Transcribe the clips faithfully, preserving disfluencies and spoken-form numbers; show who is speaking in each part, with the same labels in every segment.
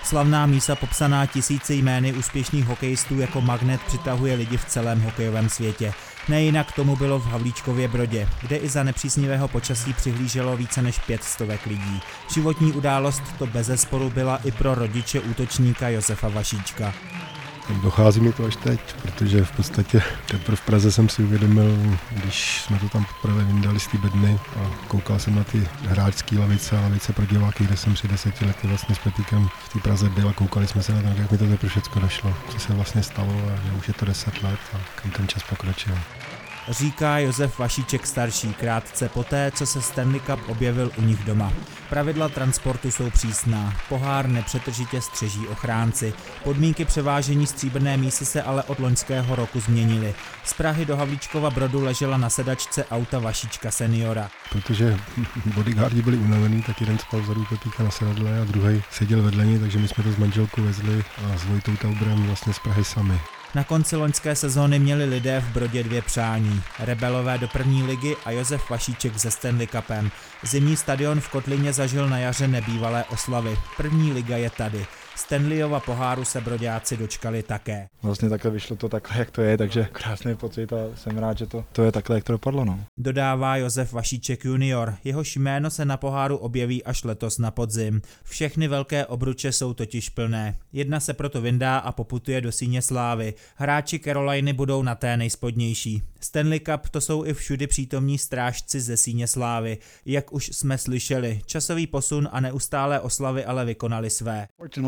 Speaker 1: Slavná mísa popsaná tisíci jmény úspěšných hokejistů jako magnet přitahuje lidi v celém hokejovém světě. Nejinak tomu bylo v Havlíčkově Brodě, kde i za nepříznivého počasí přihlíželo více než pět stovek lidí. Životní událost to bezesporu byla i pro rodiče útočníka Josefa Vašíčka.
Speaker 2: Dochází mi to až teď, protože v podstatě teprve v Praze jsem si uvědomil, když jsme to tam poprvé vyndali z té bedny a koukal jsem na ty hráčské lavice a lavice pro diváky, kde jsem při deseti lety vlastně s Petíkem v té Praze byl a koukali jsme se na to, jak mi to teprve všechno došlo, co se vlastně stalo a že už je to deset let a kam ten čas pokročil.
Speaker 1: Říká Josef Vašíček starší krátce poté, co se Stanley Cup objevil u nich doma. Pravidla transportu jsou přísná, pohár nepřetržitě střeží ochránci. Podmínky převážení stříbrné mísy se ale od loňského roku změnily. Z Prahy do Havlíčkova Brodu ležela na sedačce auta Vašíčka seniora.
Speaker 2: Protože bodyguardi byli unavení, tak jeden spal vzadu Pepíka na sedadle a druhý seděl vedle něj, takže my jsme to s manželkou vezli a s Vojtou Taubrem vlastně z Prahy sami.
Speaker 1: Na konci loňské sezóny měli lidé v Brodě dvě přání. Rebelové do první ligy a Josef Vašíček se Stanley Cupem. Zimní stadion v Kotlině zažil na jaře nebývalé oslavy. První liga je tady. Stanleyova poháru se broďáci dočkali také.
Speaker 3: Vlastně takhle vyšlo to takhle, jak to je, takže krásný pocit a jsem rád, že to, to je takhle, jak to dopadlo. No.
Speaker 1: Dodává Josef Vašíček junior. Jehož jméno se na poháru objeví až letos na podzim. Všechny velké obruče jsou totiž plné. Jedna se proto vyndá a poputuje do síně slávy. Hráči Caroliny budou na té nejspodnější. Stanley Cup to jsou i všudy přítomní strážci ze síně slávy. Jak už jsme slyšeli, časový posun a neustálé oslavy ale vykonali své.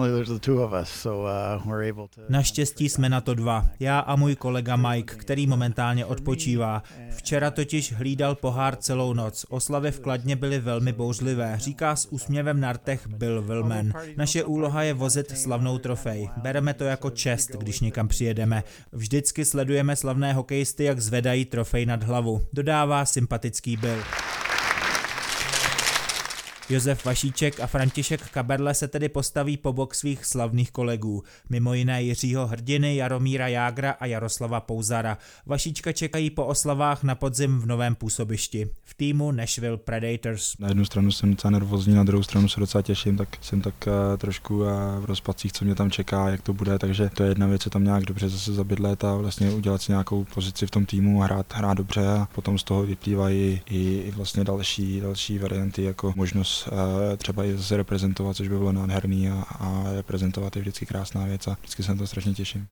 Speaker 1: Naštěstí jsme na to dva, já a můj kolega Mike, který momentálně odpočívá. Včera totiž hlídal pohár celou noc. Oslavy v Kladně byly velmi bouřlivé, říká s úsměvem na rtech Bill Willman. Naše úloha je vozit slavnou trofej. Bereme to jako čest, když někam přijedeme. Vždycky sledujeme slavné hokejisty, jak zvedají trofej nad hlavu, dodává sympatický Bill. Josef Vašíček a František Kaberle se tedy postaví po bok svých slavných kolegů, mimo jiné Jiřího Hrdiny, Jaromíra Jágra a Jaroslava Pouzara. Vašíčka čekají po oslavách na podzim v novém působišti, v týmu Nashville Predators.
Speaker 3: Na jednu stranu jsem docela nervózní, na druhou stranu se docela těším, tak jsem tak uh, trošku uh, v rozpacích, co mě tam čeká, jak to bude, takže to je jedna věc, je tam nějak dobře zase zabydlet a vlastně udělat si nějakou pozici v tom týmu a hrát, hrát dobře a potom z toho vyplývají i, i vlastně další, další varianty, jako možnost třeba i zase reprezentovat, což by bylo nádherný a, a reprezentovat je vždycky krásná věc a vždycky se na to strašně těším.